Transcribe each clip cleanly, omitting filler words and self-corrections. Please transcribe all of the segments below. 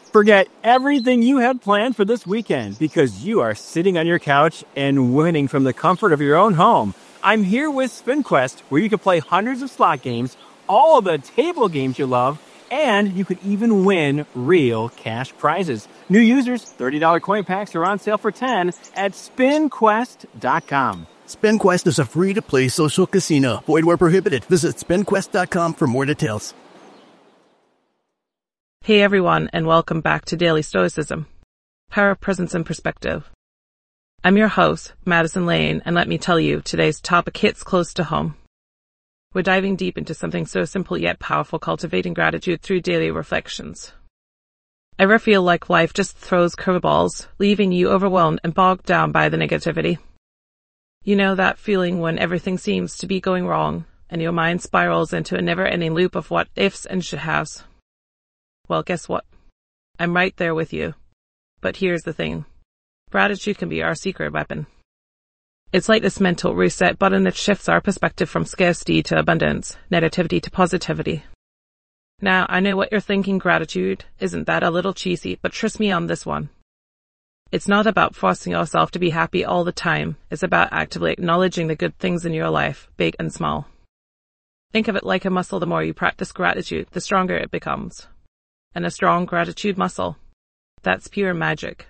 Forget everything you had planned for this weekend because you are sitting on your couch and winning from the comfort of your own home. I'm here with SpinQuest, where you can play hundreds of slot games, all of the table games you love, and you could even win real cash prizes. New users, $30 coin packs are on sale for $10 at SpinQuest.com. SpinQuest is a free-to-play social casino. Void where prohibited. Visit SpinQuest.com for more details. Hey everyone, and welcome back to Daily Stoicism, Power of Presence and Perspective. I'm your host, Madison Lane, and let me tell you, today's topic hits close to home. We're diving deep into something so simple yet powerful, cultivating gratitude through daily reflections. Ever feel like life just throws curveballs, leaving you overwhelmed and bogged down by the negativity? You know that feeling when everything seems to be going wrong, and your mind spirals into a never-ending loop of what ifs and should-haves? Well, guess what? I'm right there with you. But here's the thing. Gratitude can be our secret weapon. It's like this mental reset button that shifts our perspective from scarcity to abundance, negativity to positivity. Now, I know what you're thinking, gratitude. Isn't that a little cheesy? But trust me on this one. It's not about forcing yourself to be happy all the time. It's about actively acknowledging the good things in your life, big and small. Think of it like a muscle. The more you practice gratitude, the stronger it becomes. And a strong gratitude muscle. That's pure magic.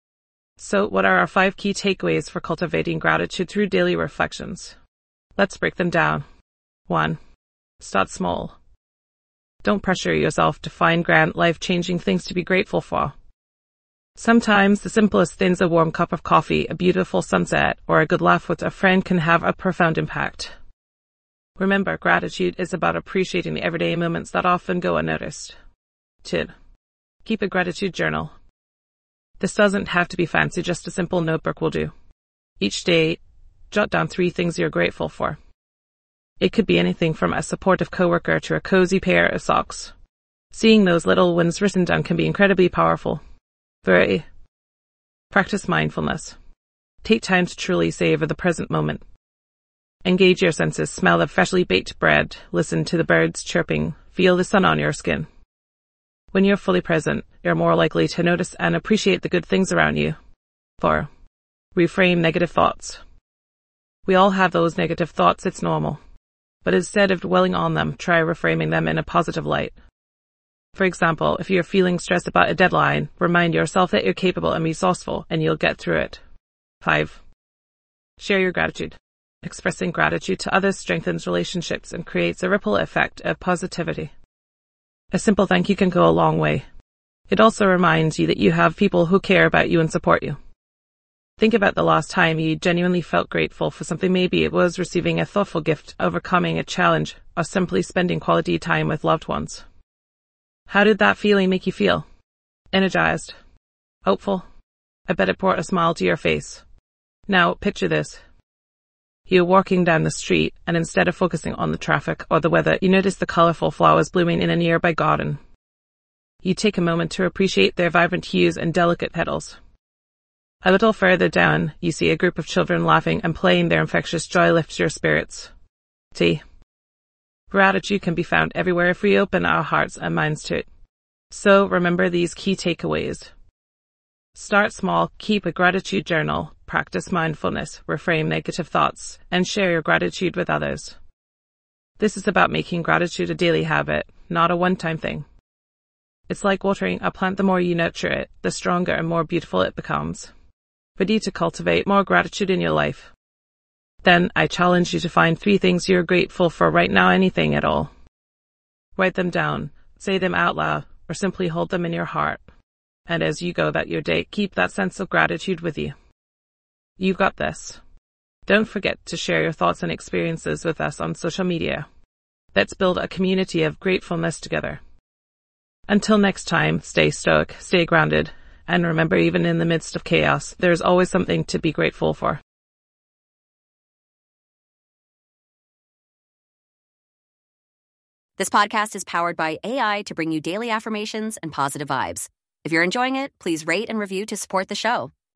So what are our 5 key takeaways for cultivating gratitude through daily reflections? Let's break them down. 1. Start small. Don't pressure yourself to find grand, life-changing things to be grateful for. Sometimes the simplest things, a warm cup of coffee, a beautiful sunset, or a good laugh with a friend, can have a profound impact. Remember, gratitude is about appreciating the everyday moments that often go unnoticed. 2. Keep a gratitude journal. This doesn't have to be fancy, just a simple notebook will do. Each day, jot down 3 things you're grateful for. It could be anything from a supportive coworker to a cozy pair of socks. Seeing those little wins written down can be incredibly powerful. 3. Practice mindfulness. Take time to truly savor the present moment. Engage your senses, smell the freshly baked bread, listen to the birds chirping, feel the sun on your skin. When you're fully present, you're more likely to notice and appreciate the good things around you. 4. Reframe negative thoughts. We all have those negative thoughts, it's normal. But instead of dwelling on them, try reframing them in a positive light. For example, if you're feeling stressed about a deadline, remind yourself that you're capable and resourceful, and you'll get through it. 5. Share your gratitude. Expressing gratitude to others strengthens relationships and creates a ripple effect of positivity. A simple thank you can go a long way. It also reminds you that you have people who care about you and support you. Think about the last time you genuinely felt grateful for something. Maybe it was receiving a thoughtful gift, overcoming a challenge, or simply spending quality time with loved ones. How did that feeling make you feel? Energized? Hopeful? I bet it brought a smile to your face. Now, picture this. You're walking down the street, and instead of focusing on the traffic or the weather, you notice the colorful flowers blooming in a nearby garden. You take a moment to appreciate their vibrant hues and delicate petals. A little further down, you see a group of children laughing and playing. Their infectious joy lifts your spirits. Gratitude can be found everywhere if we open our hearts and minds to it. So remember these key takeaways. Start small, keep a gratitude journal, practice mindfulness, reframe negative thoughts, and share your gratitude with others. This is about making gratitude a daily habit, not a one-time thing. It's like watering a plant. The more you nurture it, the stronger and more beautiful it becomes. Ready to cultivate more gratitude in your life? Then I challenge you to find 3 things you're grateful for right now, anything at all. Write them down, say them out loud, or simply hold them in your heart. And as you go about your day, keep that sense of gratitude with you. You've got this. Don't forget to share your thoughts and experiences with us on social media. Let's build a community of gratefulness together. Until next time, stay stoic, stay grounded, and remember, even in the midst of chaos, there's always something to be grateful for. This podcast is powered by AI to bring you daily affirmations and positive vibes. If you're enjoying it, please rate and review to support the show.